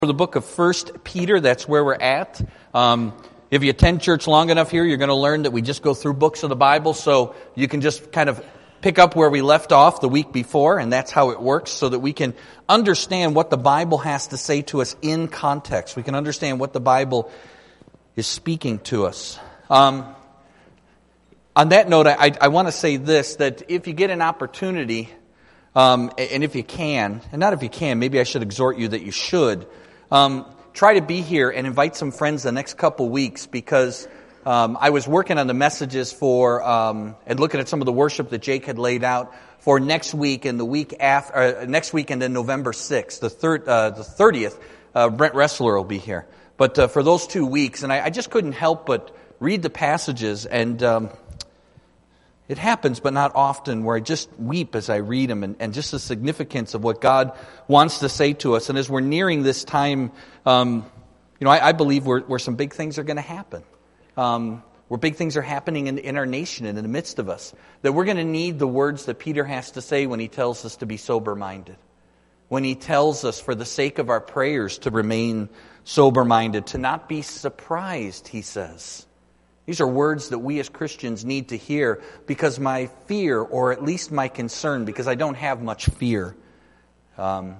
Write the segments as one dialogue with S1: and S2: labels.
S1: For the book of 1 Peter, that's where we're at. If you attend church long enough here, you're going to learn that we just go through books of the Bible, so you can just kind of pick up where we left off the week before, and that's how it works, so that we can understand what the Bible has to say to us in context. We can understand what the Bible is speaking to us. On that note, I want to say this, that if you get an opportunity, and if you can, and not if you can, maybe I should exhort you that you should, try to be here and invite some friends the next couple weeks, because I was working on the messages for and looking at some of the worship that Jake had laid out for next week and the week after, next week and then November 6th, the 30th. Brent Ressler will be here, but for those 2 weeks, and I just couldn't help but read the passages, and it happens, but not often, where I just weep as I read them, and just the significance of what God wants to say to us. And as we're nearing this time, I believe where some big things are going to happen. Where big things are happening in our nation and in the midst of us. That we're going to need the words that Peter has to say when he tells us to be sober-minded. When he tells us, for the sake of our prayers, to remain sober-minded. To not be surprised, he says. These are words that we as Christians need to hear, because my fear, or at least my concern, because I don't have much fear, but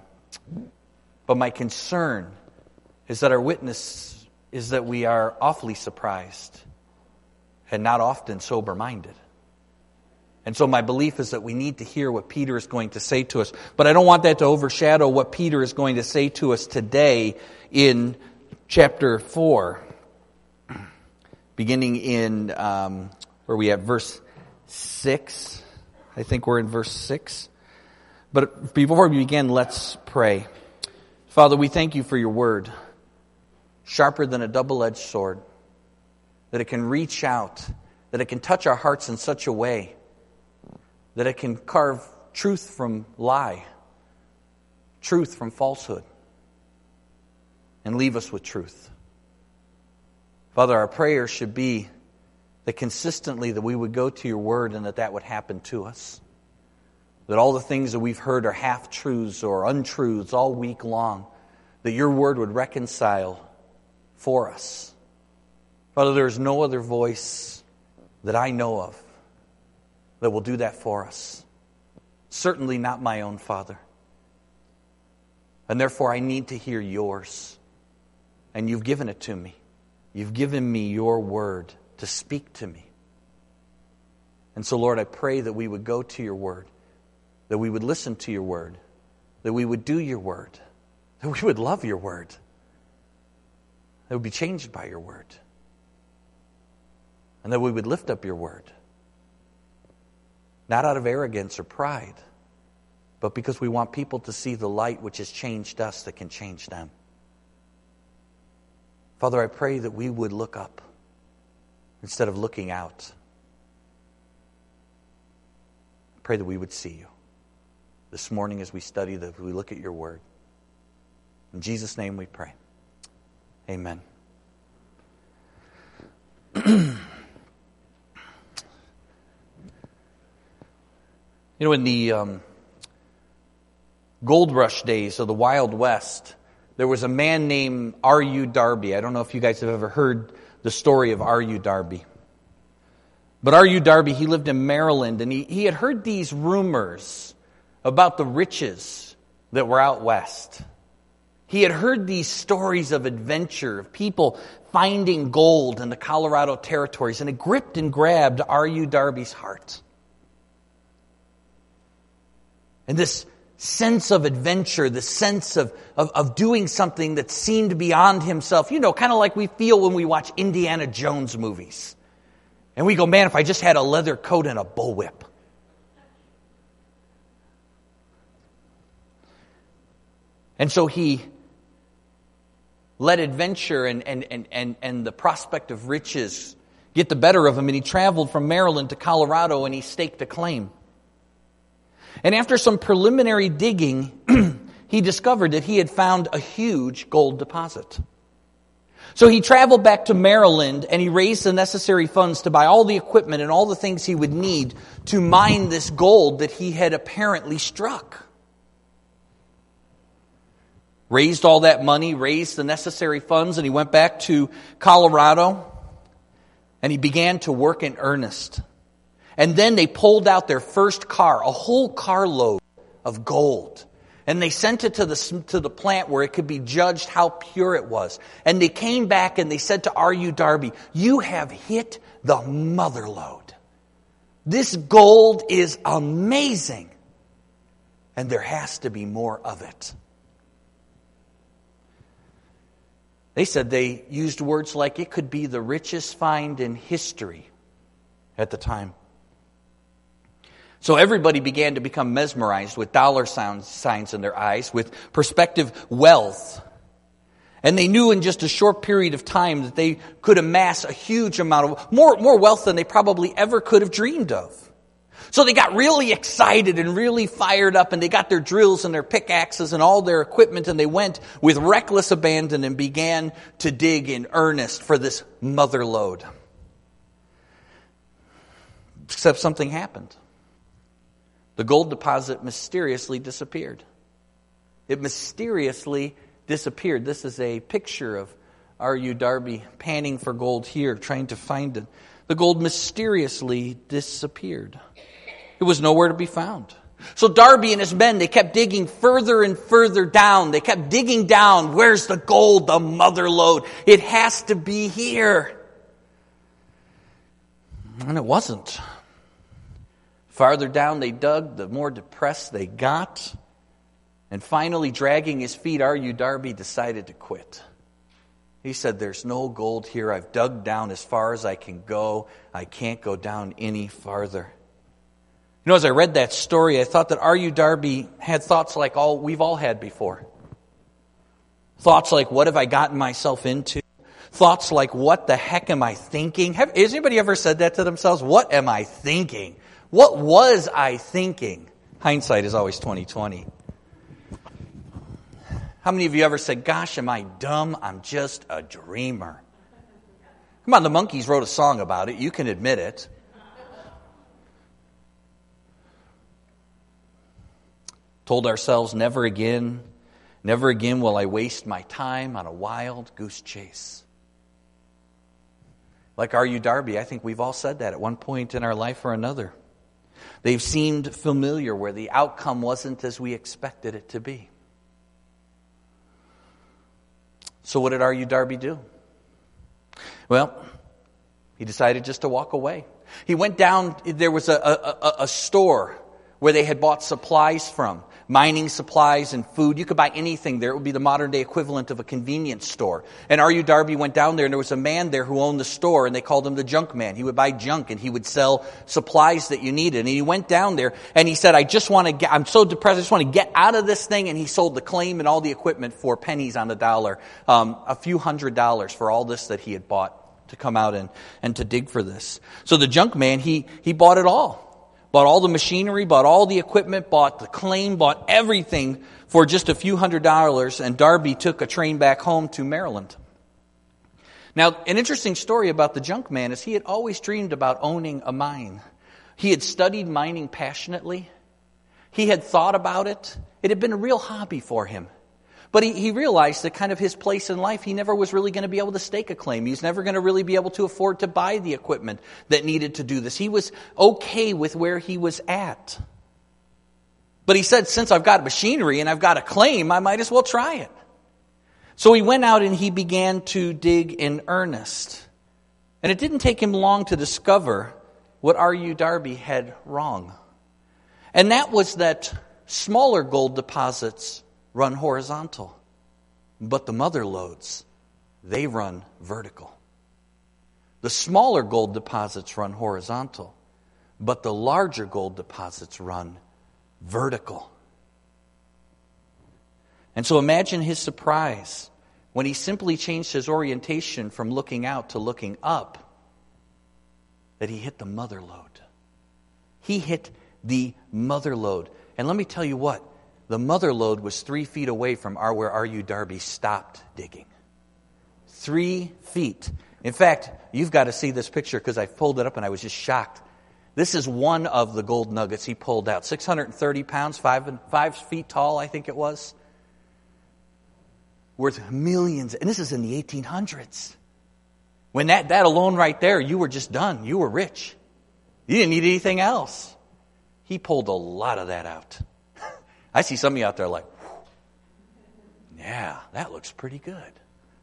S1: my concern is that our witness is that we are awfully surprised and not often sober-minded. And so my belief is that we need to hear what Peter is going to say to us. But I don't want that to overshadow what Peter is going to say to us today in chapter 4. Beginning in, where we have verse 6. I think we're in verse 6. But before we begin, let's pray. Father, we thank you for your word, sharper than a double-edged sword, that it can reach out, that it can touch our hearts in such a way that it can carve truth from lie, truth from falsehood, and leave us with truth. Father, our prayer should be that consistently that we would go to your word and that would happen to us. That all the things that we've heard are half-truths or untruths all week long, that your word would reconcile for us. Father, there is no other voice that I know of that will do that for us. Certainly not my own, Father. And therefore I need to hear yours. And you've given it to me. You've given me your word to speak to me. And so, Lord, I pray that we would go to your word, that we would listen to your word, that we would do your word, that we would love your word, that we would be changed by your word, and that we would lift up your word, not out of arrogance or pride, but because we want people to see the light which has changed us that can change them. Father, I pray that we would look up instead of looking out. I pray that we would see you this morning as we study, that we look at your word. In Jesus' name we pray. Amen. In the gold rush days of the Wild West, there was a man named R.U. Darby. I don't know if you guys have ever heard the story of R.U. Darby. But R.U. Darby, he lived in Maryland, and he had heard these rumors about the riches that were out west. He had heard these stories of adventure, of people finding gold in the Colorado territories, and it gripped and grabbed R.U. Darby's heart. And this sense of adventure, the sense of doing something that seemed beyond himself. Kind of like we feel when we watch Indiana Jones movies. And we go, man, if I just had a leather coat and a bullwhip. And so he let adventure and the prospect of riches get the better of him, and he traveled from Maryland to Colorado, and he staked a claim. And after some preliminary digging, he discovered that he had found a huge gold deposit. So he traveled back to Maryland, and he raised the necessary funds to buy all the equipment and all the things he would need to mine this gold that he had apparently struck. raised all that money, raised the necessary funds, and he went back to Colorado, and he began to work in earnest. And then they pulled out their first car, a whole carload of gold. And they sent it to the plant where it could be judged how pure it was. And they came back and they said to R.U. Darby, "You have hit the mother lode. This gold is amazing. And there has to be more of it." They said they used words like it could be the richest find in history at the time. So everybody began to become mesmerized with dollar signs in their eyes, with prospective wealth. And they knew in just a short period of time that they could amass a huge amount of, more wealth than they probably ever could have dreamed of. So they got really excited and really fired up, and they got their drills and their pickaxes and all their equipment, and they went with reckless abandon and began to dig in earnest for this mother lode. Except something happened. The gold deposit mysteriously disappeared. It mysteriously disappeared. This is a picture of R.U. Darby panning for gold here, trying to find it. The gold mysteriously disappeared. It was nowhere to be found. So Darby and his men, they kept digging further and further down. They kept digging down. Where's the gold, the mother lode? It has to be here. And it wasn't. Farther down they dug, the more depressed they got. And finally, dragging his feet, R.U. Darby decided to quit. He said, "There's no gold here. I've dug down as far as I can go. I can't go down any farther." You know, as I read that story, I thought that R.U. Darby had thoughts like we've all had before. Thoughts like, what have I gotten myself into? Thoughts like, what the heck am I thinking? Has anybody ever said that to themselves? What am I thinking? What was I thinking? Hindsight is always 20/20. How many of you ever said, "Gosh, am I dumb? I'm just a dreamer"? Come on, the Monkees wrote a song about it. You can admit it. Told ourselves, never again will I waste my time on a wild goose chase. Like R.U. Darby, I think we've all said that at one point in our life or another. They've seemed familiar where the outcome wasn't as we expected it to be. So what did R.U. Darby do? Well, he decided just to walk away. He went down, there was a store where they had bought supplies from. Mining supplies and food. You could buy anything there. It would be the modern day equivalent of a convenience store. And R.U. Darby went down there, and there was a man there who owned the store, and they called him the junk man. He would buy junk, and he would sell supplies that you needed. And he went down there, and he said, I'm so depressed, I just want to get out of this thing. And he sold the claim and all the equipment for pennies on the dollar, a few $100s for all this that he had bought to come out and to dig for this. So the junk man, he bought it all. Bought all the machinery, bought all the equipment, bought the claim, bought everything for just a few $100s, and Darby took a train back home to Maryland. Now, an interesting story about the junk man is he had always dreamed about owning a mine. He had studied mining passionately. He had thought about it. It had been a real hobby for him. But he realized that kind of his place in life, he never was really going to be able to stake a claim. He was never going to really be able to afford to buy the equipment that needed to do this. He was okay with where he was at. But he said, since I've got machinery and I've got a claim, I might as well try it. So he went out and he began to dig in earnest. And it didn't take him long to discover what R.U. Darby had wrong. And that was that smaller gold deposits run horizontal, but the mother lodes, they run vertical. The smaller gold deposits run horizontal, but the larger gold deposits run vertical. And so imagine his surprise when he simply changed his orientation from looking out to looking up, that he hit the mother lode. He hit the mother lode. And let me tell you what, the mother lode was 3 feet away from where R.U. Darby stopped digging. 3 feet. In fact, you've got to see this picture because I pulled it up and I was just shocked. This is one of the gold nuggets he pulled out. 630 pounds, 5 feet tall, I think it was. worth millions. And this is in the 1800s. When that alone right there, you were just done. You were rich. You didn't need anything else. He pulled a lot of that out. I see some of you out there like, yeah, that looks pretty good.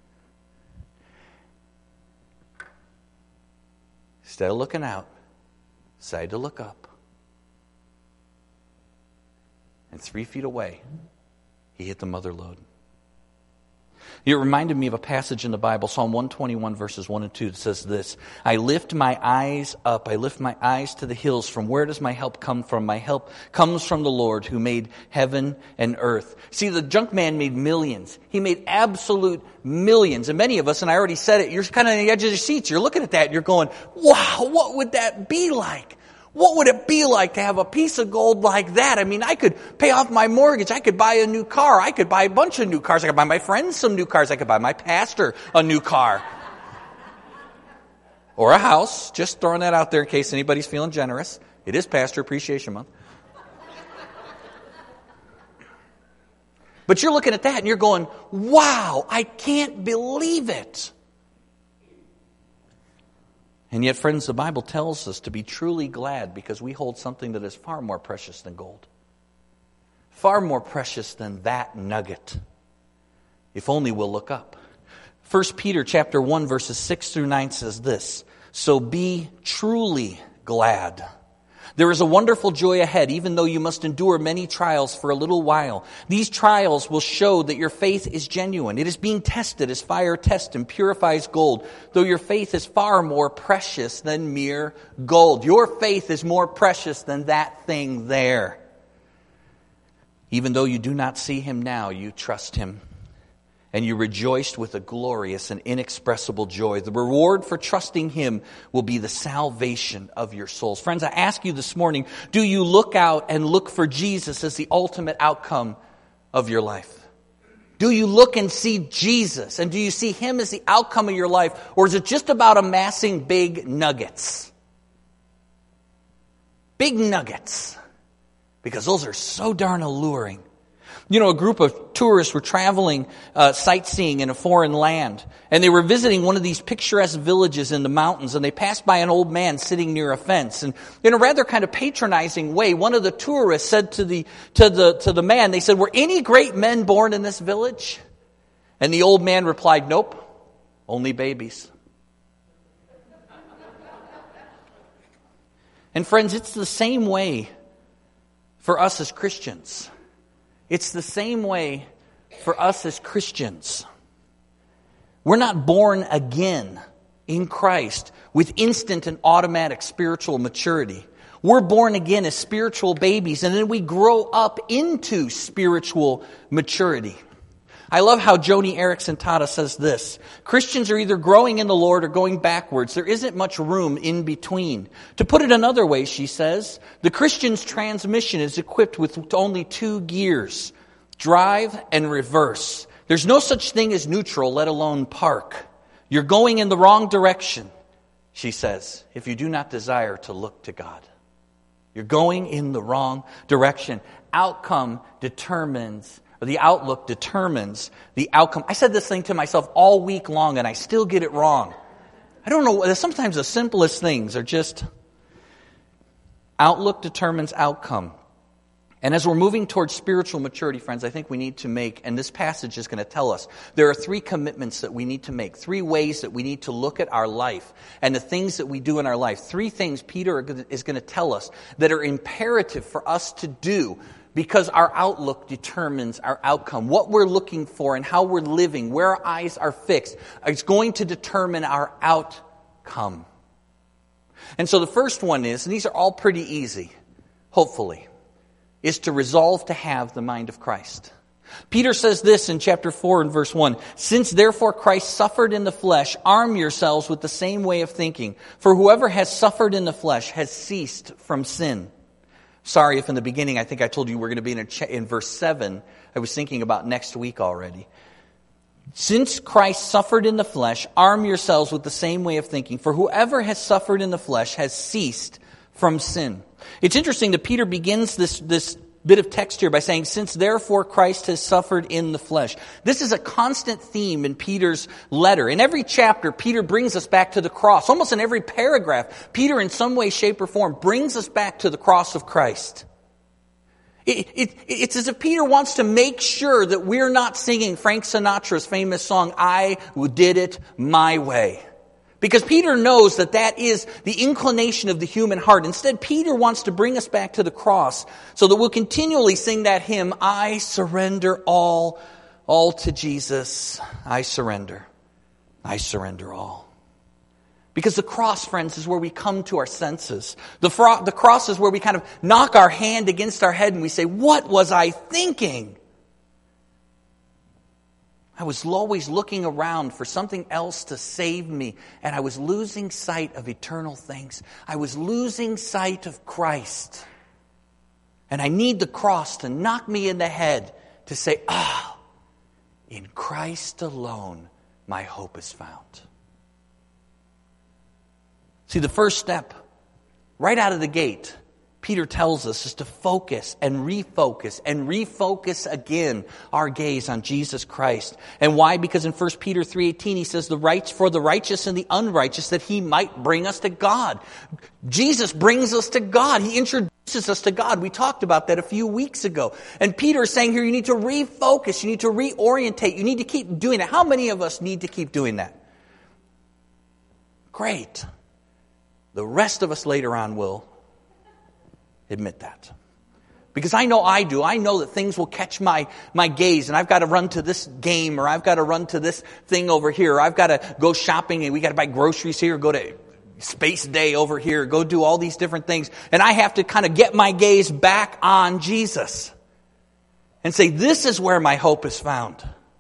S1: Instead of looking out, decided to look up. And 3 feet away, he hit the mother lode. It reminded me of a passage in the Bible, Psalm 121, verses 1 and 2, that says this: I lift my eyes up, I lift my eyes to the hills. From where does my help come from? My help comes from the Lord who made heaven and earth. See, the junk man made millions. He made absolute millions. And many of us, and I already said it, you're kind of on the edge of your seats. You're looking at that and you're going, wow, what would that be like? What would it be like to have a piece of gold like that? I mean, I could pay off my mortgage. I could buy a new car. I could buy a bunch of new cars. I could buy my friends some new cars. I could buy my pastor a new car. Or a house. Just throwing that out there in case anybody's feeling generous. It is Pastor Appreciation Month. But you're looking at that and you're going, wow, I can't believe it. And yet, friends, the Bible tells us to be truly glad because we hold something that is far more precious than gold. Far more precious than that nugget. If only we'll look up. 1 Peter chapter 1, verses 6 through 9 says this: so be truly glad. There is a wonderful joy ahead, even though you must endure many trials for a little while. These trials will show that your faith is genuine. It is being tested as fire tests and purifies gold, though your faith is far more precious than mere gold. Your faith is more precious than that thing there. Even though you do not see him now, you trust him. And you rejoiced with a glorious and inexpressible joy. The reward for trusting him will be the salvation of your souls. Friends, I ask you this morning, do you look out and look for Jesus as the ultimate outcome of your life? Do you look and see Jesus? And do you see him as the outcome of your life? Or is it just about amassing big nuggets? Big nuggets. Because those are so darn alluring. You know, a group of tourists were traveling, sightseeing in a foreign land. And they were visiting one of these picturesque villages in the mountains. And they passed by an old man sitting near a fence. And in a rather kind of patronizing way, one of the tourists said to the man, they said, were any great men born in this village? And the old man replied, nope, only babies. And friends, it's the same way for us as Christians. It's the same way for us as Christians. We're not born again in Christ with instant and automatic spiritual maturity. We're born again as spiritual babies, and then we grow up into spiritual maturity. I love how Joni Eareckson Tada says this: Christians are either growing in the Lord or going backwards. There isn't much room in between. To put it another way, she says, the Christian's transmission is equipped with only 2 gears: drive and reverse. There's no such thing as neutral, let alone park. You're going in the wrong direction, she says, if you do not desire to look to God. You're going in the wrong direction. The outlook determines the outcome. I said this thing to myself all week long, and I still get it wrong. I don't know. Sometimes the simplest things are just outlook determines outcome. And as we're moving towards spiritual maturity, friends, I think we need to make, and this passage is going to tell us, there are 3 commitments that we need to make, 3 ways that we need to look at our life and the things that we do in our life. 3 things Peter is going to tell us that are imperative for us to do, because our outlook determines our outcome. What we're looking for and how we're living, where our eyes are fixed, is going to determine our outcome. And so the first one is, and these are all pretty easy, hopefully, is to resolve to have the mind of Christ. Peter says this in chapter 4 and verse 1, since therefore Christ suffered in the flesh, arm yourselves with the same way of thinking. For whoever has suffered in the flesh has ceased from sin. Sorry if in the beginning I think I told you we're going to be in verse 7. I was thinking about next week already. Since Christ suffered in the flesh, arm yourselves with the same way of thinking. For whoever has suffered in the flesh has ceased from sin. It's interesting that Peter begins this bit of text here by saying, since therefore Christ has suffered in the flesh. This is a constant theme in Peter's letter. In every chapter, Peter brings us back to the cross. Almost in every paragraph, Peter in some way, shape, or form brings us back to the cross of Christ. It's as if Peter wants to make sure that we're not singing Frank Sinatra's famous song, I Did It My Way. Because Peter knows that that is the inclination of the human heart. Instead, Peter wants to bring us back to the cross so that we'll continually sing that hymn, I surrender all to Jesus. I surrender all. Because the cross, friends, is where we come to our senses. The cross is where we kind of knock our hand against our head and we say, what was I thinking? I was always looking around for something else to save me, and I was losing sight of eternal things. I was losing sight of Christ. And I need the cross to knock me in the head to say, in Christ alone my hope is found. See, the first step, right out of the gate, Peter tells us, is to focus and refocus again our gaze on Jesus Christ. And why? Because in 1 Peter 3:18 he says, for the righteous and the unrighteous, that he might bring us to God. Jesus brings us to God. He introduces us to God. We talked about that a few weeks ago. And Peter is saying here, you need to refocus, you need to reorientate, you need to keep doing it. How many of us need to keep doing that? Great. The rest of us later on will admit that. Because I know I do. I know that things will catch my gaze, and I've got to run to this game, or I've got to run to this thing over here, or I've got to go shopping, and we got to buy groceries here, go to Space Day over here, go do all these different things. And I have to kind of get my gaze back on Jesus and say, this is where my hope is found.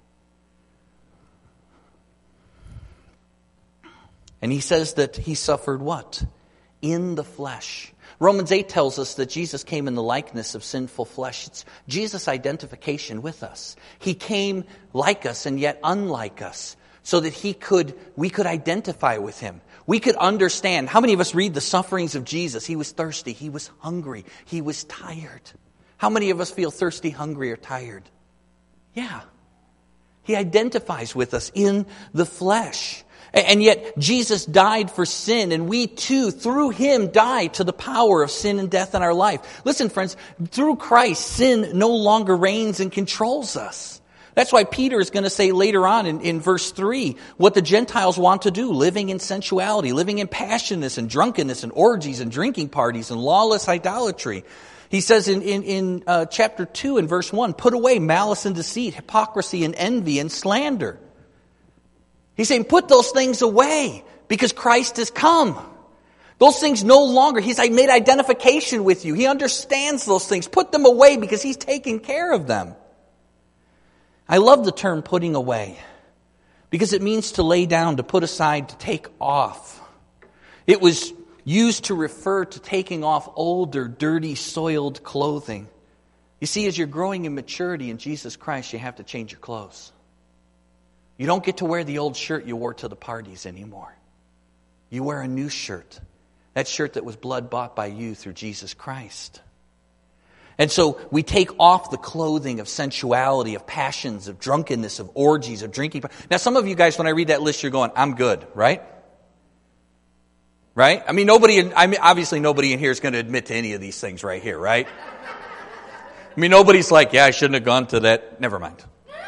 S1: And he says that he suffered what? In the flesh. Romans 8 tells us that Jesus came in the likeness of sinful flesh. It's Jesus' identification with us. He came like us and yet unlike us, so that we could identify with him. We could understand. How many of us read the sufferings of Jesus? He was thirsty. He was hungry. He was tired. How many of us feel thirsty, hungry, or tired? Yeah. He identifies with us in the flesh. And yet Jesus died for sin, and we too, through him, died to the power of sin and death in our life. Listen, friends, through Christ, sin no longer reigns and controls us. That's why Peter is going to say later on in verse 3 what the Gentiles want to do, living in sensuality, living in passionateness and drunkenness and orgies and drinking parties and lawless idolatry. He says in chapter 2 and verse 1, put away malice and deceit, hypocrisy and envy and slander. He's saying, put those things away because Christ has come. Those things no longer, he's made identification with you. He understands those things. Put them away because he's taken care of them. I love the term putting away because it means to lay down, to put aside, to take off. It was used to refer to taking off older, dirty, soiled clothing. You see, as you're growing in maturity in Jesus Christ, you have to change your clothes. You don't get to wear the old shirt you wore to the parties anymore. You wear a new shirt. That shirt that was blood bought by you through Jesus Christ. And so we take off the clothing of sensuality, of passions, of drunkenness, of orgies, of drinking. Now some of you guys, when I read that list, you're going, I'm good, right? Right? Obviously nobody in here is going to admit to any of these things right here, right? Nobody's like, yeah, I shouldn't have gone to that. Never mind.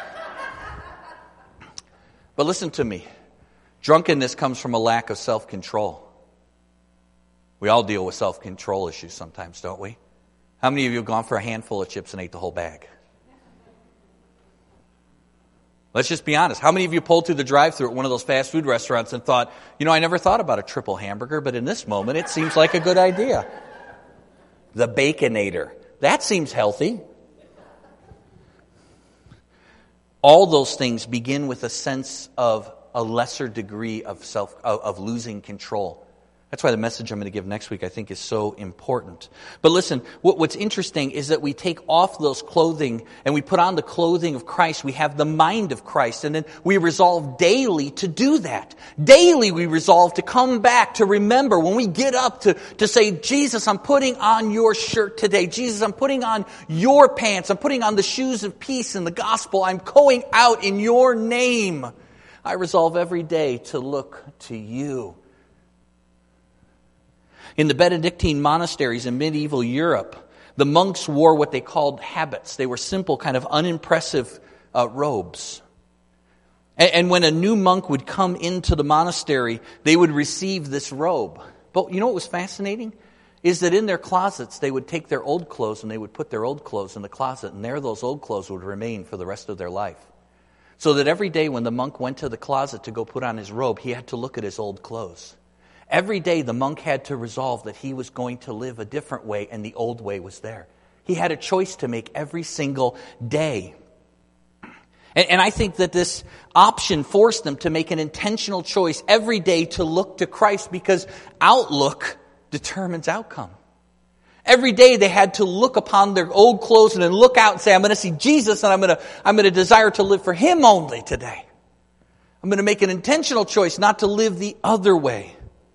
S1: But listen to me. Drunkenness comes from a lack of self-control. We all deal with self-control issues sometimes, don't we? How many of you have gone for a handful of chips and ate the whole bag? Let's just be honest. How many of you pulled through the drive-thru at one of those fast food restaurants and thought, I never thought about a triple hamburger, but in this moment it seems like a good idea. The Baconator. That seems healthy. All those things begin with a sense of a lesser degree of losing control. That's why the message I'm going to give next week I think is so important. But listen, what's interesting is that we take off those clothing and we put on the clothing of Christ. We have the mind of Christ, and then we resolve daily to do that. Daily we resolve to come back, to remember when we get up to say, Jesus, I'm putting on your shirt today. Jesus, I'm putting on your pants. I'm putting on the shoes of peace in the gospel. I'm going out in your name. I resolve every day to look to you. In the Benedictine monasteries in medieval Europe, the monks wore what they called habits. They were simple, kind of unimpressive robes. And when a new monk would come into the monastery, they would receive this robe. But you know what was fascinating? Is that in their closets, they would take their old clothes and they would put their old clothes in the closet, and there those old clothes would remain for the rest of their life. So that every day when the monk went to the closet to go put on his robe, he had to look at his old clothes. Every day the monk had to resolve that he was going to live a different way, and the old way was there. He had a choice to make every single day. And I think that this option forced them to make an intentional choice every day to look to Christ, because outlook determines outcome. Every day they had to look upon their old clothes and then look out and say, I'm going to see Jesus, and I'm going to desire to live for Him only today. I'm going to make an intentional choice not to live the other way.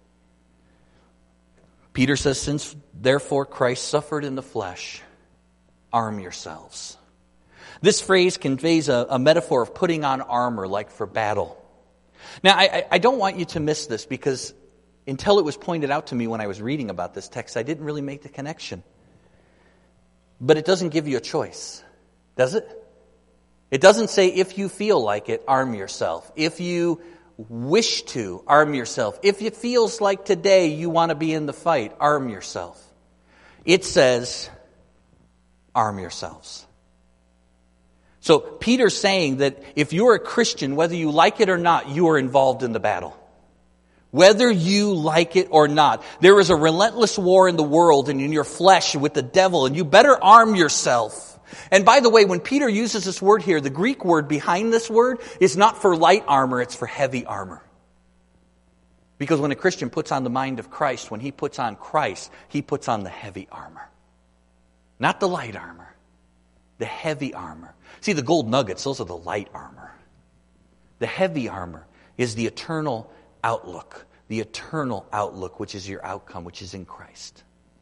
S1: Peter says, since therefore Christ suffered in the flesh, arm yourselves. This phrase conveys a metaphor of putting on armor like for battle. Now, I don't want you to miss this, because until it was pointed out to me when I was reading about this text, I didn't really make the connection. But it doesn't give you a choice, does it? It doesn't say if you feel like it, arm yourself. If you wish to, arm yourself. If it feels like today you want to be in the fight, arm yourself. It says, arm yourselves. So Peter's saying that if you're a Christian, whether you like it or not, you are involved in the battle. Whether you like it or not. There is a relentless war in the world and in your flesh with the devil, and you better arm yourself. And by the way, when Peter uses this word here, the Greek word behind this word is not for light armor, it's for heavy armor. Because when a Christian puts on the mind of Christ, when he puts on Christ, he puts on the heavy armor. Not the light armor, the heavy armor. See, the gold nuggets, those are the light armor. The heavy armor is the eternal outlook, which is your outcome, which is in Christ.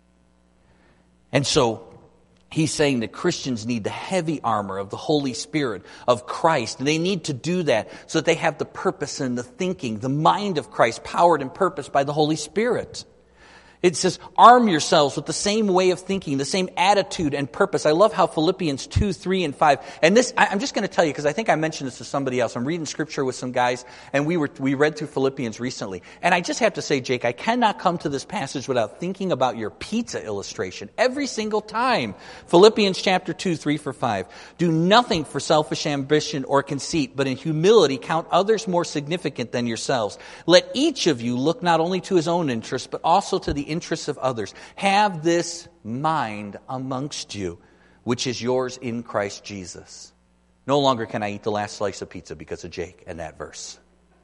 S1: And so, he's saying that Christians need the heavy armor of the Holy Spirit, of Christ. And they need to do that so that they have the purpose and the thinking, the mind of Christ, powered and purposed by the Holy Spirit. It says, arm yourselves with the same way of thinking, the same attitude and purpose. I love how Philippians 2, 3, and 5. And this, I'm just going to tell you, because I think I mentioned this to somebody else. I'm reading scripture with some guys, and we read through Philippians recently. And I just have to say, Jake, I cannot come to this passage without thinking about your pizza illustration every single time. Philippians chapter 2, 3, 5. Do nothing for selfish ambition or conceit, but in humility count others more significant than yourselves. Let each of you look not only to his own interests, but also to the interests of others. Have this mind amongst you, which is yours in Christ Jesus. No longer can I eat the last slice of pizza because of Jake and that verse.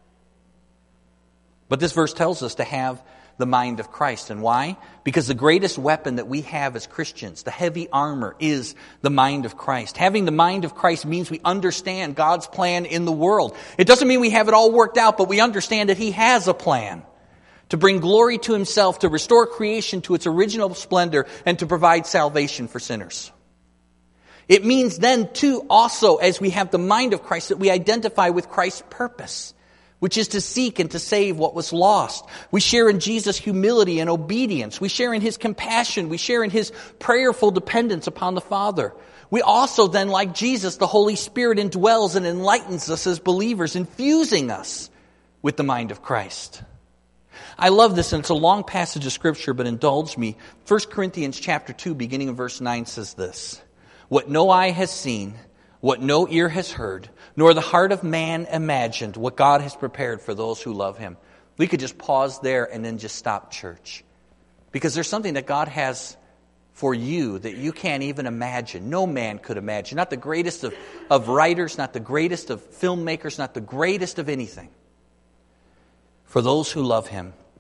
S1: But this verse tells us to have the mind of Christ. And why? Because the greatest weapon that we have as Christians, the heavy armor, is the mind of Christ. Having the mind of Christ means we understand God's plan in the world. It doesn't mean we have it all worked out, but we understand that He has a plan to bring glory to Himself, to restore creation to its original splendor, and to provide salvation for sinners. It means then, too, also, as we have the mind of Christ, that we identify with Christ's purpose, which is to seek and to save what was lost. We share in Jesus' humility and obedience. We share in His compassion. We share in His prayerful dependence upon the Father. We also then, like Jesus, the Holy Spirit indwells and enlightens us as believers, infusing us with the mind of Christ. I love this, and it's a long passage of Scripture, but indulge me. 1 Corinthians chapter 2, beginning in verse 9, says this: What no eye has seen, what no ear has heard, nor the heart of man imagined, what God has prepared for those who love Him. We could just pause there and then just stop church. Because there's something that God has for you that you can't even imagine. No man could imagine. Not the greatest of writers, not the greatest of filmmakers, not the greatest of anything. For those who love Him.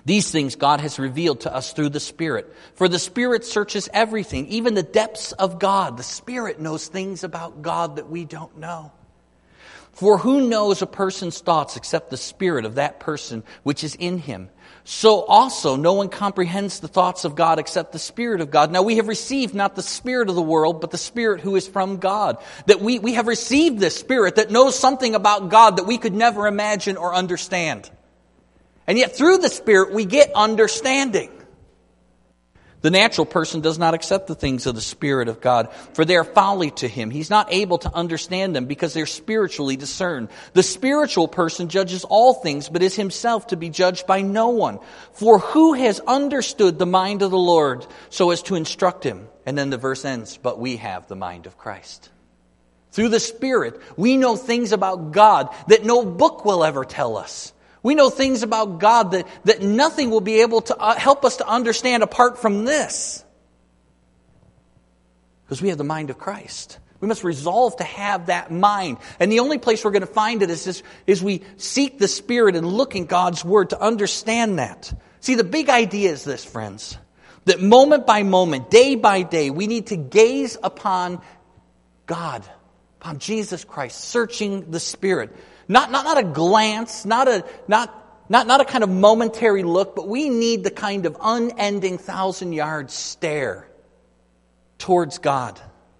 S1: These things God has revealed to us through the Spirit. For the Spirit searches everything, even the depths of God. The Spirit knows things about God that we don't know. For who knows a person's thoughts except the spirit of that person which is in him? So also no one comprehends the thoughts of God except the Spirit of God. Now we have received not the spirit of the world, but the Spirit who is from God. That we have received this Spirit that knows something about God that we could never imagine or understand. And yet through the Spirit we get understanding. The natural person does not accept the things of the Spirit of God, for they are folly to him. He's not able to understand them because they're spiritually discerned. The spiritual person judges all things, but is himself to be judged by no one. For who has understood the mind of the Lord so as to instruct him? And then the verse ends, but we have the mind of Christ. Through the Spirit, we know things about God that no book will ever tell us. We know things about God that nothing will be able to help us to understand apart from this. Because we have the mind of Christ. We must resolve to have that mind. And the only place we're going to find it is we seek the Spirit and look in God's Word to understand that. See, the big idea is this, friends. That moment by moment, day by day, we need to gaze upon God, upon Jesus Christ, searching the Spirit. Not a glance, not a kind of momentary look, but we need the kind of unending 1,000-yard stare towards God.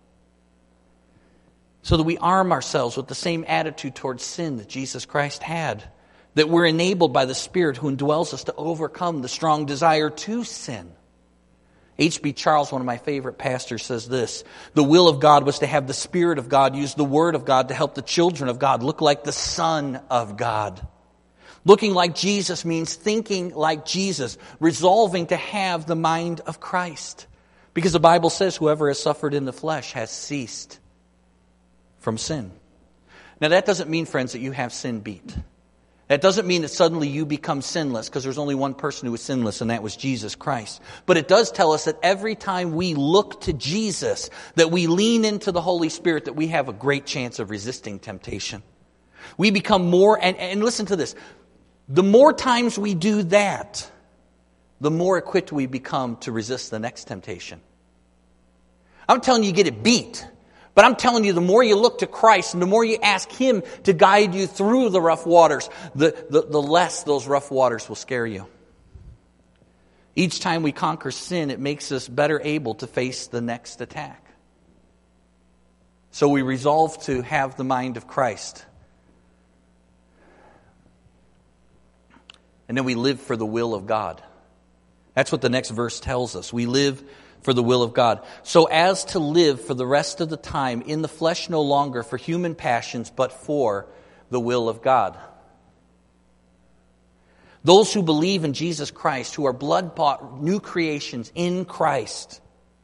S1: So that we arm ourselves with the same attitude towards sin that Jesus Christ had. That we're enabled by the Spirit who indwells us to overcome the strong desire to sin. H.B. Charles, one of my favorite pastors, says this: the will of God was to have the Spirit of God use the Word of God to help the children of God look like the Son of God. Looking like Jesus means thinking like Jesus, resolving to have the mind of Christ. Because the Bible says whoever has suffered in the flesh has ceased from sin. Now that doesn't mean, friends, that you have sin beat. That doesn't mean that suddenly you become sinless, because there's only one person who was sinless, and that was Jesus Christ. But it does tell us that every time we look to Jesus, that we lean into the Holy Spirit, that we have a great chance of resisting temptation. We become more, and listen to this, the more times we do that, the more equipped we become to resist the next temptation. I'm telling you get it beat. But I'm telling you, the more you look to Christ and the more you ask Him to guide you through the rough waters, the less those rough waters will scare you. Each time we conquer sin, it makes us better able to face the next attack. So we resolve to have the mind of Christ. And then we live for the will of God. That's what the next verse tells us. We live for the will of God. So as to live for the rest of the time in the flesh no longer for human passions, but for the will of God. Those who believe in Jesus Christ, who are blood-bought new creations in Christ,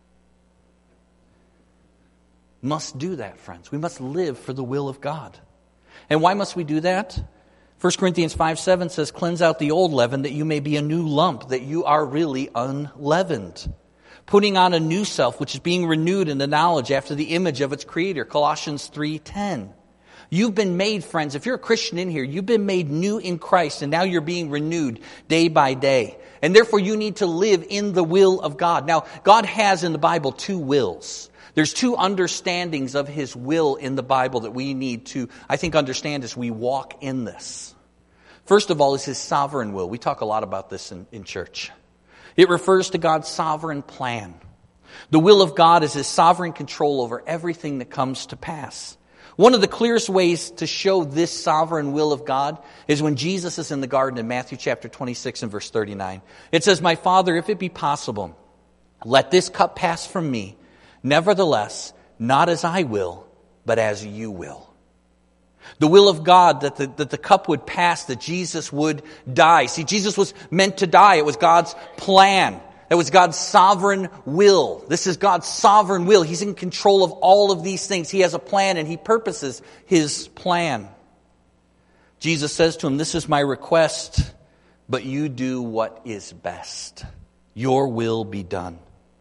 S1: must do that, friends. We must live for the will of God. And why must we do that? 1 Corinthians 5:7 says, cleanse out the old leaven that you may be a new lump, that you are really unleavened. Putting on a new self, which is being renewed in the knowledge after the image of its creator. Colossians 3:10. You've been made, friends, if you're a Christian in here, you've been made new in Christ, and now you're being renewed day by day. And therefore you need to live in the will of God. Now, God has in the Bible two wills. There's two understandings of His will in the Bible that we need to, I think, understand as we walk in this. First of all is His sovereign will. We talk a lot about this in church. It refers to God's sovereign plan. The will of God is His sovereign control over everything that comes to pass. One of the clearest ways to show this sovereign will of God is when Jesus is in the garden in Matthew chapter 26 and verse 39. It says, my Father, if it be possible, let this cup pass from me. Nevertheless, not as I will, but as you will. The will of God that the cup would pass, that Jesus would die. See, Jesus was meant to die. It was God's plan. It was God's sovereign will. This is God's sovereign will. He's in control of all of these things. He has a plan and He purposes His plan. Jesus says to him, this is my request, but you do what is best. Your will be done.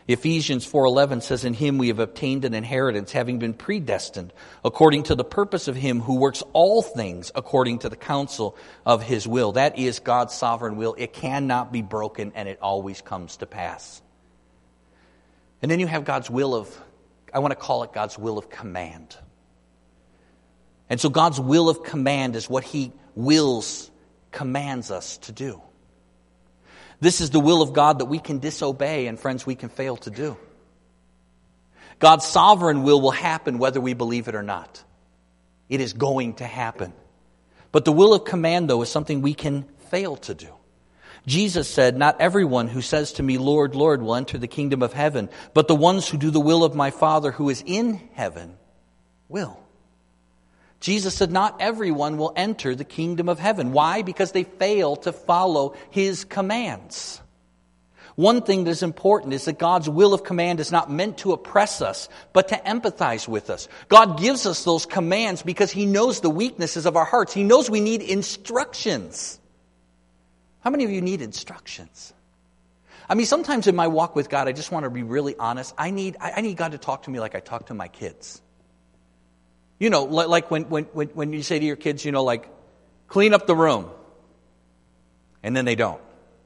S1: Ephesians 4:11 says, in him we have obtained an inheritance, having been predestined, according to the purpose of him who works all things according to the counsel of his will. That is God's sovereign will. It cannot be broken, and it always comes to pass. And then you have God's will of, I want to call it God's will of command. And so God's will of command is what he commands us to do. This is the will of God that we can disobey, and friends, we can fail to do. God's sovereign will happen whether we believe it or not. It is going to happen. But the will of command, though, is something we can fail to do. Jesus said, not everyone who says to me, Lord, Lord, will enter the kingdom of heaven, but the ones who do the will of my Father who is in heaven will. Jesus said not everyone will enter the kingdom of heaven. Why? Because they fail to follow his commands. One thing that is important is that God's will of command is not meant to oppress us, but to empathize with us. God gives us those commands because he knows the weaknesses of our hearts. He knows we need instructions. How many of you need instructions? I mean, sometimes in my walk with God, I just want to be really honest. I need God to talk to me like I talk to my kids. You know, like when you say to your kids, you know, like, clean up the room. And then they don't.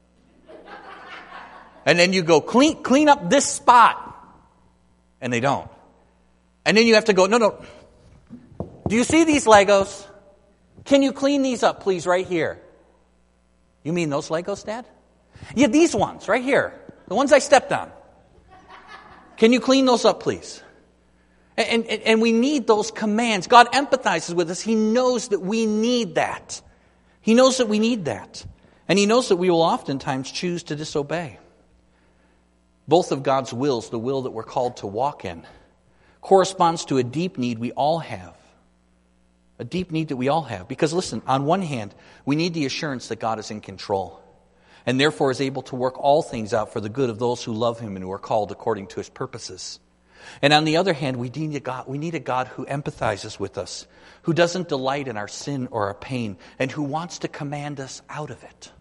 S1: And then you go, clean up this spot. And they don't. And then you have to go, no. Do you see these Legos? Can you clean these up, please, right here? You mean those Legos, Dad? Yeah, these ones, right here. The ones I stepped on. Can you clean those up, please? And we need those commands. God empathizes with us. He knows that we need that. He knows that we need that. And he knows that we will oftentimes choose to disobey. Both of God's wills, the will that we're called to walk in, corresponds to a deep need we all have. A deep need that we all have. Because listen, on one hand, we need the assurance that God is in control, and therefore is able to work all things out for the good of those who love him and who are called according to his purposes. And on the other hand, we need a God who empathizes with us, who doesn't delight in our sin or our pain, and who wants to command us out of it.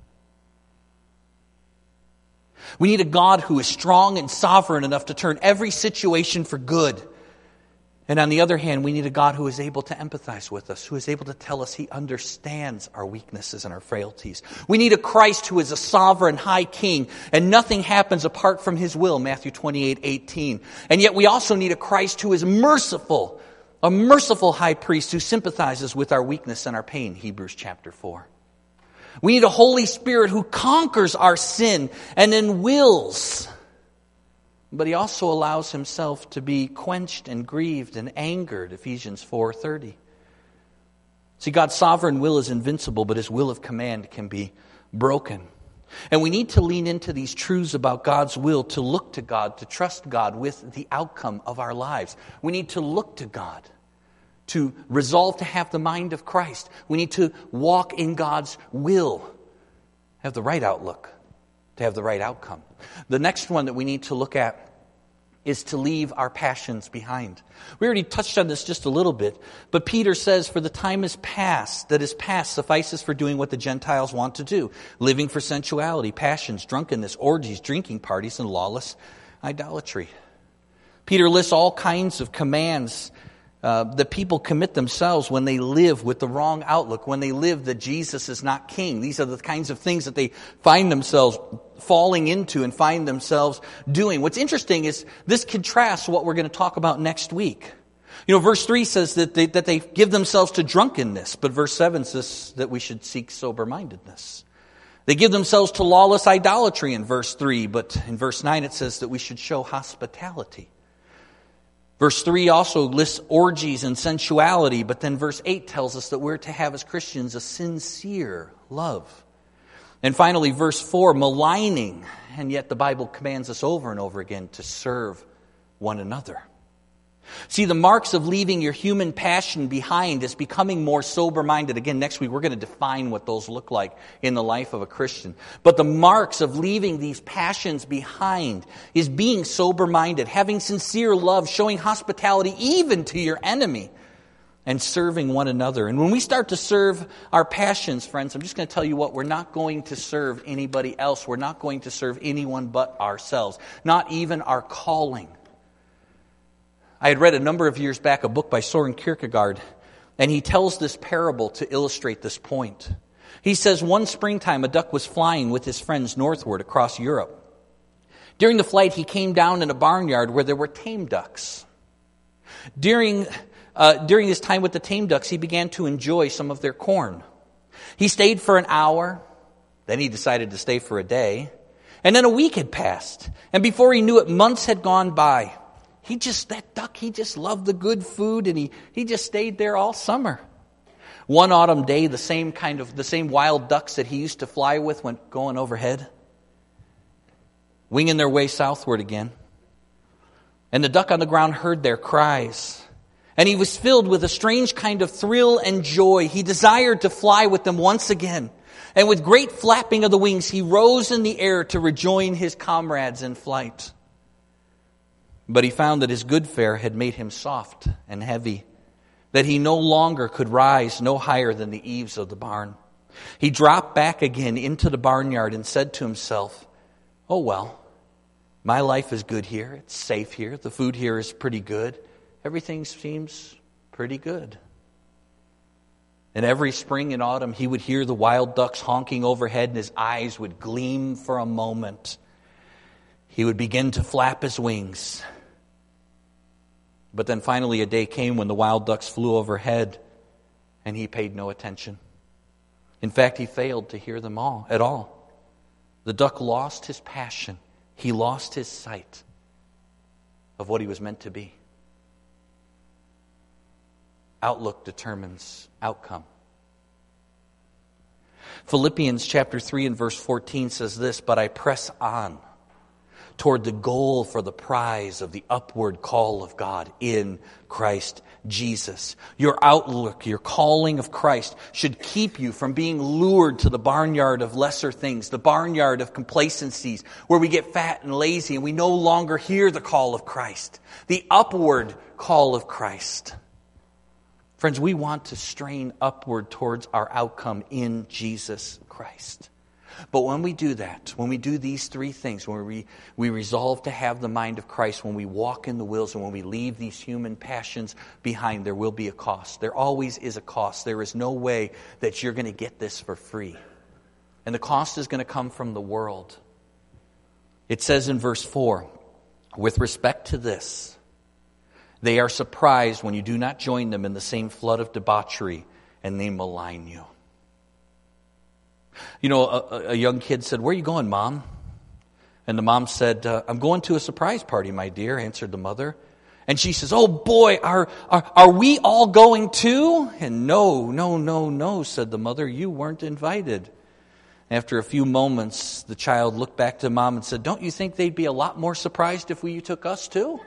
S1: We need a God who is strong and sovereign enough to turn every situation for good. And on the other hand, we need a God who is able to empathize with us, who is able to tell us he understands our weaknesses and our frailties. We need a Christ who is a sovereign high king, and nothing happens apart from his will, Matthew 28:18. And yet we also need a Christ who is merciful, a merciful high priest who sympathizes with our weakness and our pain, Hebrews chapter 4. We need a Holy Spirit who conquers our sin and then wills. But he also allows himself to be quenched and grieved and angered, Ephesians 4:30. See, God's sovereign will is invincible, but his will of command can be broken. And we need to lean into these truths about God's will, to look to God, to trust God with the outcome of our lives. We need to look to God, to resolve to have the mind of Christ. We need to walk in God's will, have the right outlook, to have the right outcome. The next one that we need to look at is to leave our passions behind. We already touched on this just a little bit, but Peter says, for the time is past, that is past suffices for doing what the Gentiles want to do, living for sensuality, passions, drunkenness, orgies, drinking parties, and lawless idolatry. Peter lists all kinds of commands that people commit themselves when they live with the wrong outlook, when they live that Jesus is not king. These are the kinds of things that they find themselves falling into and find themselves doing. What's interesting is this contrasts what we're going to talk about next week. You know, verse 3 says that they give themselves to drunkenness, but verse 7 says that we should seek sober-mindedness. They give themselves to lawless idolatry in verse 3, but in verse 9 it says that we should show hospitality. Verse 3 also lists orgies and sensuality, but then verse 8 tells us that we're to have as Christians a sincere love. And finally, verse 4, maligning, and yet the Bible commands us over and over again to serve one another. See, the marks of leaving your human passion behind is becoming more sober-minded. Again, next week we're going to define what those look like in the life of a Christian. But the marks of leaving these passions behind is being sober-minded, having sincere love, showing hospitality even to your enemy. and serving one another. And when we start to serve our passions, friends, I'm just going to tell you what, we're not going to serve anybody else. We're not going to serve anyone but ourselves, not even our calling. I had read a number of years back a book by Soren Kierkegaard, and he tells this parable to illustrate this point. He says, one springtime, a duck was flying with his friends northward across Europe. During the flight, he came down in a barnyard where there were tame ducks. During his time with the tame ducks, he began to enjoy some of their corn. He stayed for an hour, then he decided to stay for a day, and then a week had passed. And before he knew it, months had gone by. That duck, he just loved the good food, and he just stayed there all summer. One autumn day, the same wild ducks that he used to fly with went going overhead, winging their way southward again. And the duck on the ground heard their cries, and he was filled with a strange kind of thrill and joy. He desired to fly with them once again. And with great flapping of the wings, he rose in the air to rejoin his comrades in flight. But he found that his good fare had made him soft and heavy, that he no longer could rise no higher than the eaves of the barn. He dropped back again into the barnyard and said to himself, "Oh well, my life is good here. It's safe here. The food here is pretty good. Everything seems pretty good." And every spring and autumn, he would hear the wild ducks honking overhead, and his eyes would gleam for a moment. He would begin to flap his wings. But then finally a day came when the wild ducks flew overhead, and he paid no attention. In fact, he failed to hear them at all. The duck lost his passion. He lost his sight of what he was meant to be. Outlook determines outcome. Philippians chapter 3 and verse 14 says this, "But I press on toward the goal for the prize of the upward call of God in Christ Jesus." Your outlook, your calling of Christ should keep you from being lured to the barnyard of lesser things, the barnyard of complacencies, where we get fat and lazy and we no longer hear the call of Christ, the upward call of Christ. Friends, we want to strain upward towards our outcome in Jesus Christ. But when we do that, when we do these three things, when we resolve to have the mind of Christ, when we walk in the wills, and when we leave these human passions behind, there will be a cost. There always is a cost. There is no way that you're going to get this for free. And the cost is going to come from the world. It says in verse 4, "With respect to this, they are surprised when you do not join them in the same flood of debauchery, and they malign you." You know, a young kid said, "Where are you going, Mom?" And the mom said, "I'm going to a surprise party, my dear," answered the mother. And she says, "Oh boy, are we all going too?" And no, said the mother, "You weren't invited." After a few moments, the child looked back to Mom and said, "Don't you think they'd be a lot more surprised if you took us too?"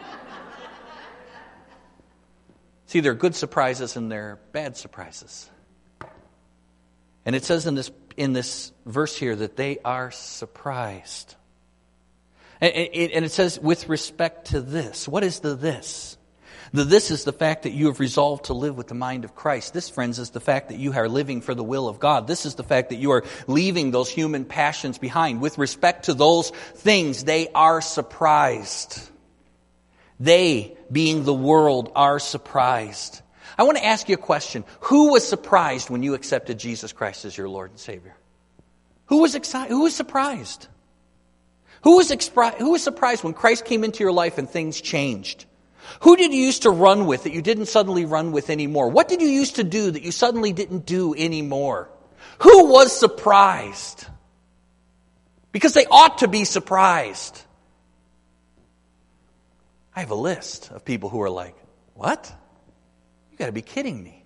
S1: See, there are good surprises and there are bad surprises. And it says in this verse here that they are surprised. And it says, "With respect to this." What is the this? The this is the fact that you have resolved to live with the mind of Christ. This, friends, is the fact that you are living for the will of God. This is the fact that you are leaving those human passions behind. With respect to those things, they are surprised. They, being the world, are surprised. I want to ask you a question. Who was surprised when you accepted Jesus Christ as your Lord and Savior? Who was excited? Who was surprised? Who was surprised when Christ came into your life and things changed? Who did you used to run with that you didn't suddenly run with anymore? What did you used to do that you suddenly didn't do anymore? Who was surprised? Because they ought to be surprised. I have a list of people who are like, "What? You got to be kidding me."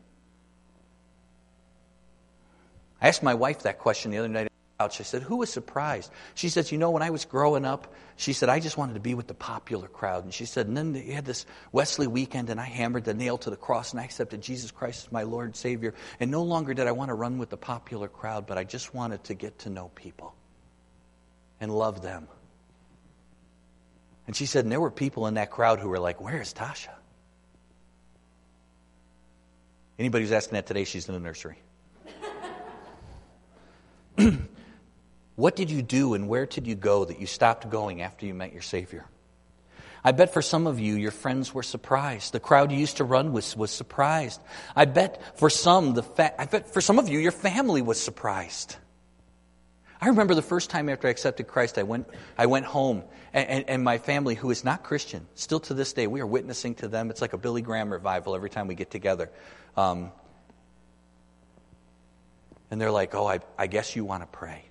S1: I asked my wife that question the other night. She said, "Who was surprised?" She says, "When I was growing up," she said, "I just wanted to be with the popular crowd." And she said, "And then you had this Wesley weekend and I hammered the nail to the cross and I accepted Jesus Christ as my Lord and Savior. And no longer did I want to run with the popular crowd, but I just wanted to get to know people and love them." And she said, and there were people in that crowd who were like, "Where is Tasha?" Anybody who's asking that today, she's in the nursery. What did you do and where did you go that you stopped going after you met your Savior? I bet for some of you, your friends were surprised. The crowd you used to run with was surprised. I bet for some of you, your family was surprised. I remember the first time after I accepted Christ, I went home, and my family, who is not Christian, still to this day, we are witnessing to them. It's like a Billy Graham revival every time we get together. And they're like, oh, I guess you want to pray.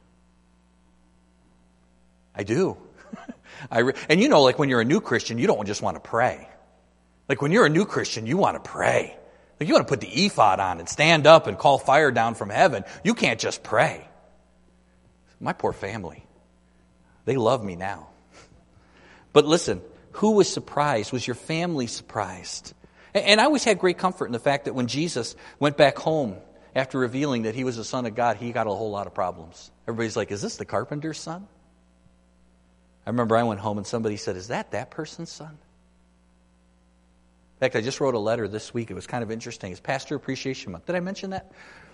S1: I do. And like when you're a new Christian, you don't just want to pray. Like when you're a new Christian, you want to pray. Like you want to put the ephod on and stand up and call fire down from heaven. You can't just pray. My poor family. They love me now. But listen, who was surprised? Was your family surprised? And I always had great comfort in the fact that when Jesus went back home after revealing that he was the Son of God, he got a whole lot of problems. Everybody's like, is this the carpenter's son? I remember I went home and somebody said, is that person's son? In fact, I just wrote a letter this week. It was kind of interesting. It's Pastor Appreciation Month. Did I mention that?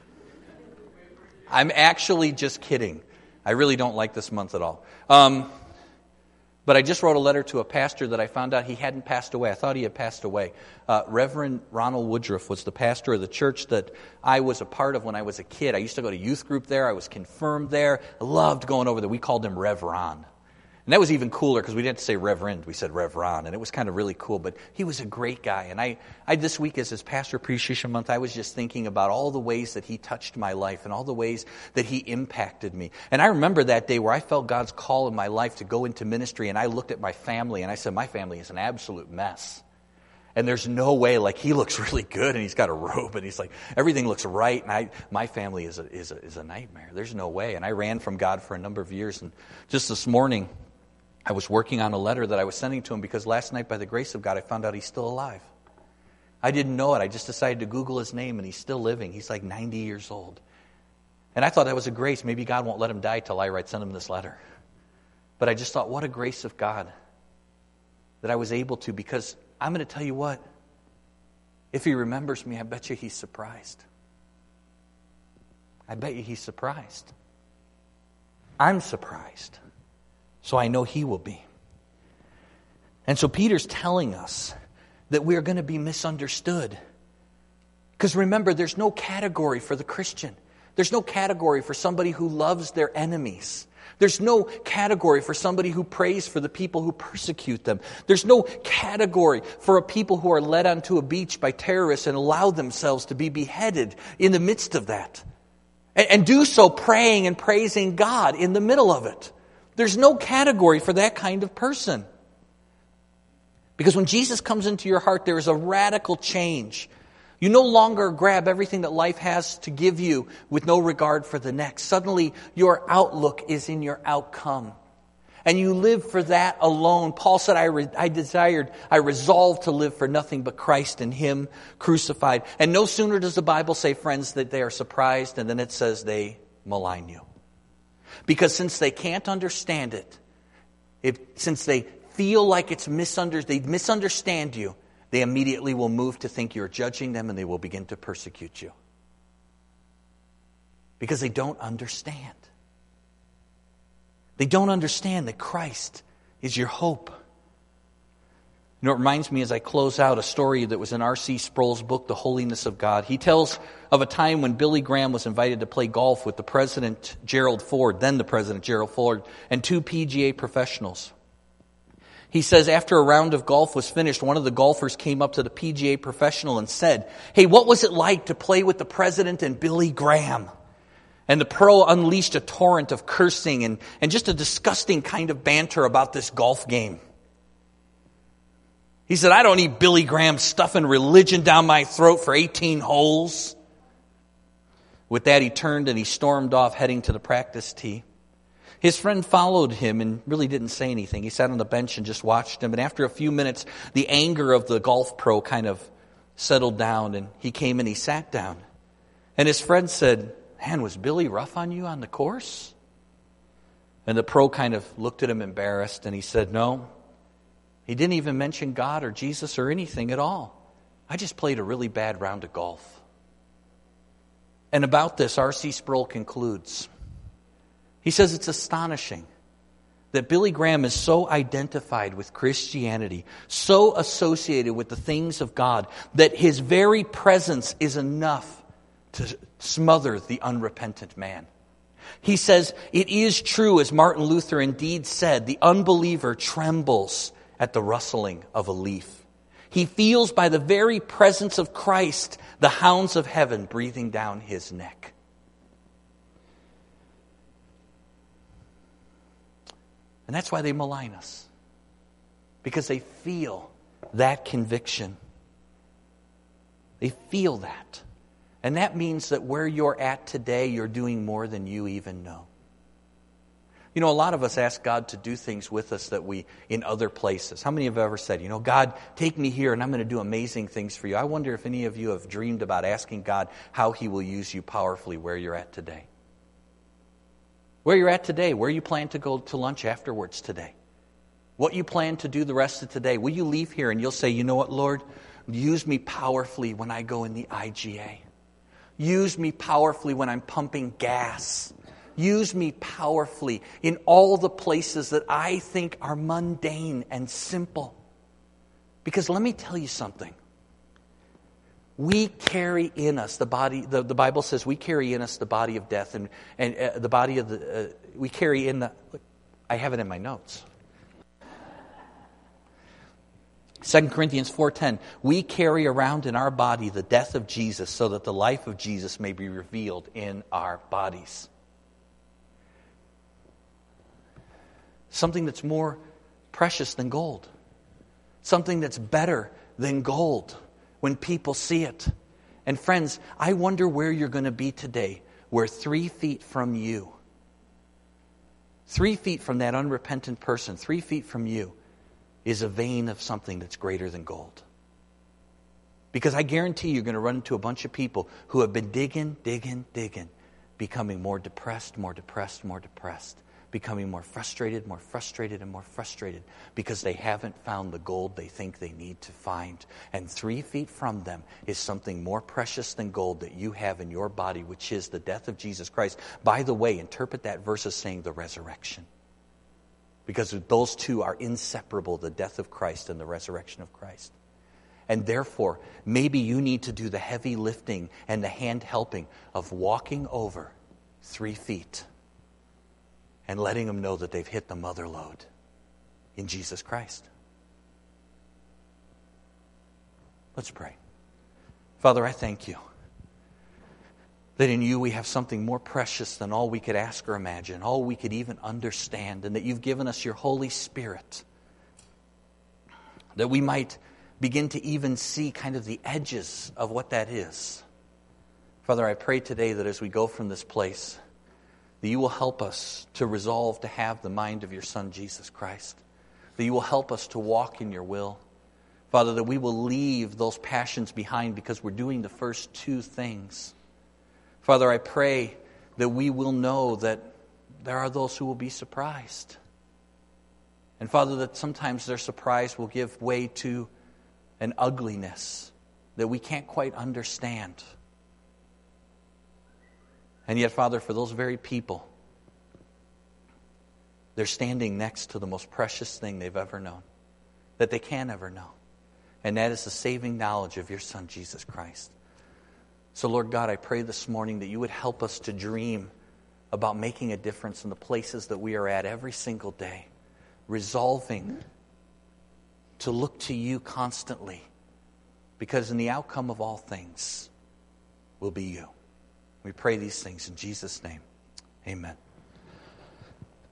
S1: I'm actually just kidding. I really don't like this month at all. But I just wrote a letter to a pastor that I found out he hadn't passed away. I thought he had passed away. Reverend Ronald Woodruff was the pastor of the church that I was a part of when I was a kid. I used to go to youth group there. I was confirmed there. I loved going over there. We called him Rev Ron. And that was even cooler because we didn't say Reverend, we said Rev Ron, and it was kind of really cool. But he was a great guy. And I this week, as his Pastor Appreciation Month, I was just thinking about all the ways that he touched my life and all the ways that he impacted me. And I remember that day where I felt God's call in my life to go into ministry, and I looked at my family, and I said, my family is an absolute mess. And there's no way, like, he looks really good, and he's got a robe, and he's like, everything looks right, and my family is a nightmare. There's no way. And I ran from God for a number of years, and just this morning, I was working on a letter that I was sending to him because last night, by the grace of God, I found out he's still alive. I didn't know it. I just decided to Google his name, and he's still living. He's like 90 years old. And I thought that was a grace. Maybe God won't let him die till I send him this letter. But I just thought, what a grace of God that I was able to, because I'm going to tell you what, if he remembers me, I bet you he's surprised. I bet you he's surprised. I'm surprised. So I know he will be. And so Peter's telling us that we are going to be misunderstood. Because remember, there's no category for the Christian. There's no category for somebody who loves their enemies. There's no category for somebody who prays for the people who persecute them. There's no category for a people who are led onto a beach by terrorists and allow themselves to be beheaded in the midst of that. And do so praying and praising God in the middle of it. There's no category for that kind of person. Because when Jesus comes into your heart, there is a radical change. You no longer grab everything that life has to give you with no regard for the next. Suddenly, your outlook is in your outcome. And you live for that alone. Paul said, I resolved to live for nothing but Christ and Him crucified. And no sooner does the Bible say, friends, that they are surprised, and then it says they malign you. Because since they can't understand it, since they feel like they misunderstand you, they immediately will move to think you're judging them, and they will begin to persecute you. Because they don't understand. They don't understand that Christ is your hope. You know, it reminds me as I close out a story that was in R.C. Sproul's book, The Holiness of God. He tells of a time when Billy Graham was invited to play golf with the President Gerald Ford, then the President Gerald Ford, and two PGA professionals. He says after a round of golf was finished, one of the golfers came up to the PGA professional and said, "Hey, what was it like to play with the President and Billy Graham?" And the pro unleashed a torrent of cursing and just a disgusting kind of banter about this golf game. He said, "I don't need Billy Graham stuffing religion down my throat for 18 holes." With that, he turned and he stormed off, heading to the practice tee. His friend followed him and really didn't say anything. He sat on the bench and just watched him. And after a few minutes, the anger of the golf pro kind of settled down, and he came and he sat down. And his friend said, "Man, was Billy rough on you on the course?" And the pro kind of looked at him embarrassed, and he said, "No. He didn't even mention God or Jesus or anything at all. I just played a really bad round of golf." And about this, R.C. Sproul concludes. He says it's astonishing that Billy Graham is so identified with Christianity, so associated with the things of God, that his very presence is enough to smother the unrepentant man. He says, it is true, as Martin Luther indeed said, the unbeliever trembles at the rustling of a leaf. He feels by the very presence of Christ the hounds of heaven breathing down his neck. And that's why they malign us. Because they feel that conviction. They feel that. And that means that where you're at today, you're doing more than you even know. You know, a lot of us ask God to do things with us that we, in other places. How many have ever said, you know, God, take me here and I'm going to do amazing things for you? I wonder if any of you have dreamed about asking God how He will use you powerfully where you're at today. Where you're at today, where you plan to go to lunch afterwards today. What you plan to do the rest of today. Will you leave here and you'll say, you know what, Lord, use me powerfully when I go in the IGA. Use me powerfully when I'm pumping gas. Use me powerfully in all the places that I think are mundane and simple. Because let me tell you something. We carry in us the body, the Bible says we carry in us the body of death and the body of the, we carry in the, I have it in my notes. 2 Corinthians 4:10, we carry around in our body the death of Jesus so that the life of Jesus may be revealed in our bodies. Something that's more precious than gold. Something that's better than gold when people see it. And friends, I wonder where you're going to be today, where 3 feet from you, 3 feet from that unrepentant person, 3 feet from you, is a vein of something that's greater than gold. Because I guarantee you're going to run into a bunch of people who have been digging, becoming more depressed, becoming more frustrated, and more frustrated because they haven't found the gold they think they need to find. And 3 feet from them is something more precious than gold that you have in your body, which is the death of Jesus Christ. By the way, interpret that verse as saying the resurrection. Because those two are inseparable, the death of Christ and the resurrection of Christ. And therefore, maybe you need to do the heavy lifting and the hand helping of walking over 3 feet and letting them know that they've hit the mother lode in Jesus Christ. Let's pray. Father, I thank you that in you we have something more precious than all we could ask or imagine, all we could even understand, and that you've given us your Holy Spirit, that we might begin to even see kind of the edges of what that is. Father, I pray today that as we go from this place, that you will help us to resolve to have the mind of your Son, Jesus Christ, that you will help us to walk in your will. Father, that we will leave those passions behind because we're doing the first 2 things. Father, I pray that we will know that there are those who will be surprised. And Father, that sometimes their surprise will give way to an ugliness that we can't quite understand. And yet, Father, for those very people, they're standing next to the most precious thing they've ever known, that they can ever know. And that is the saving knowledge of your Son, Jesus Christ. So, Lord God, I pray this morning that you would help us to dream about making a difference in the places that we are at every single day, resolving to look to you constantly, because in the outcome of all things will be you. We pray these things in Jesus' name. Amen.